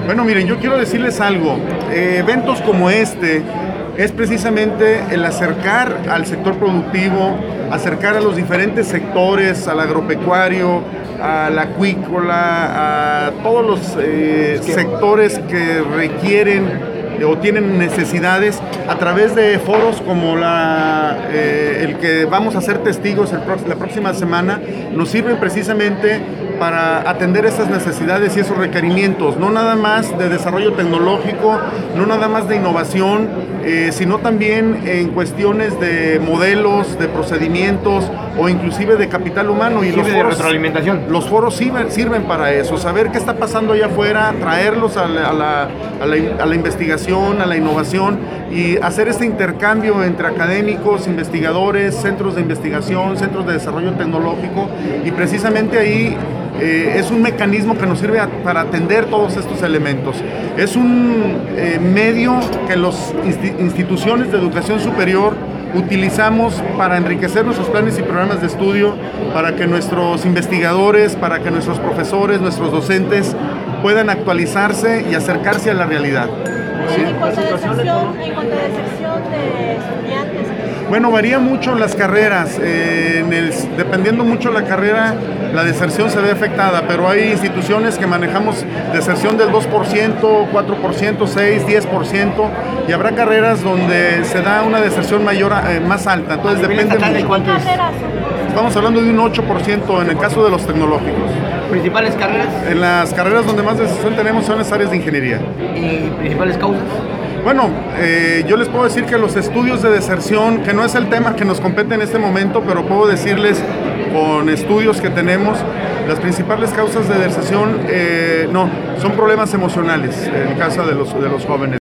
Bueno, miren, yo quiero decirles algo. Eventos como este es precisamente el acercar al sector productivo, acercar a los diferentes sectores, al agropecuario, al acuícola, a todos los sectores que requieren o tienen necesidades a través de foros como el que vamos a ser testigos la próxima semana. Nos sirven precisamente para atender esas necesidades y esos requerimientos, no nada más de desarrollo tecnológico, no nada más de innovación, sino también en cuestiones de modelos, de procedimientos o inclusive de capital humano. Y los foros, de retroalimentación. Los foros sirven para eso, saber qué está pasando allá afuera, traerlos a la investigación, a la innovación y hacer este intercambio entre académicos, investigadores, centros de investigación, centros de desarrollo tecnológico, y precisamente ahí es un mecanismo que nos sirve para atender todos estos elementos. Es un medio que las instituciones de educación superior utilizamos para enriquecer nuestros planes y programas de estudio, para que nuestros investigadores, para que nuestros profesores, nuestros docentes puedan actualizarse y acercarse a la realidad. ¿Sí? En cuanto a deserción de estudiantes. Bueno, varía mucho las carreras, dependiendo mucho la carrera, la deserción se ve afectada, pero hay instituciones que manejamos deserción del 2%, 4%, 6%, 10%, y habrá carreras donde se da una deserción mayor, más alta, entonces depende mucho. Estamos hablando de un 8% en el caso de los tecnológicos. ¿Principales carreras? En las carreras donde más deserción tenemos son las áreas de ingeniería. ¿Y principales causas? Bueno, yo les puedo decir que los estudios de deserción, que no es el tema que nos compete en este momento, pero puedo decirles con estudios que tenemos, las principales causas de deserción son problemas emocionales, en el caso de los jóvenes.